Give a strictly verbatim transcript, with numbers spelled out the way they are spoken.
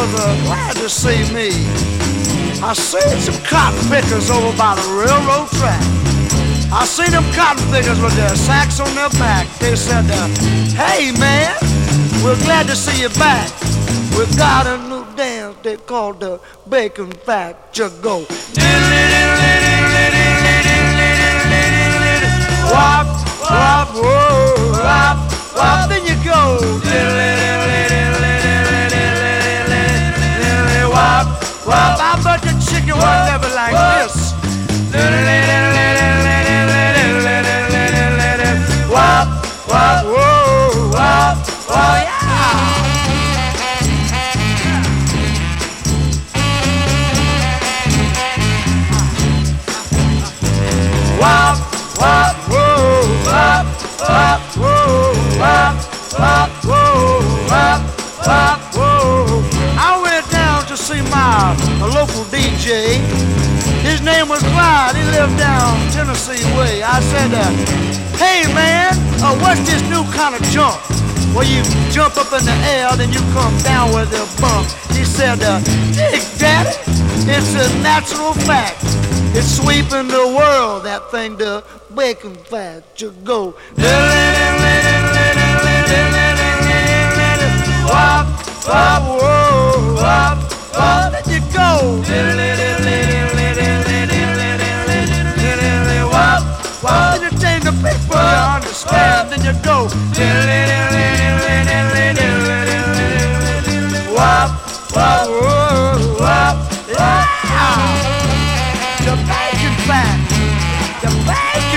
was uh, glad to see me. I seen some cotton pickers over by the railroad track. I seen them cotton pickers with their sacks on their back. They said, uh, hey man, we're glad to see you back. We got a new dance they call the Bacon Factor Go. Wop, wop, whoa, wop, wop, then you go. Wop, wop, I bet the chicken was never like this. Wop, wop, whoa, wop, wop, yeah. Wop, wop, whoa, wop, wop, whoa, wop, wop, whoa, wop, wop, whoa. I went down to see my a local D J. His name was Clyde. He lived down Tennessee way. I said, uh, hey man, uh, what's this new kind of jump? Where you jump up in the air, then you come down with a bump. He said, uh, dig daddy, it's a natural fact. It's sweeping the world, that thing, the Bacon Factor Go. Wop, wop, whoa, wop, wop, there you go. Wop, wop, then you change the people, you understand, then you go. Wop, wop, whoa, wop, yeah. The Bacon Factor, the Bacon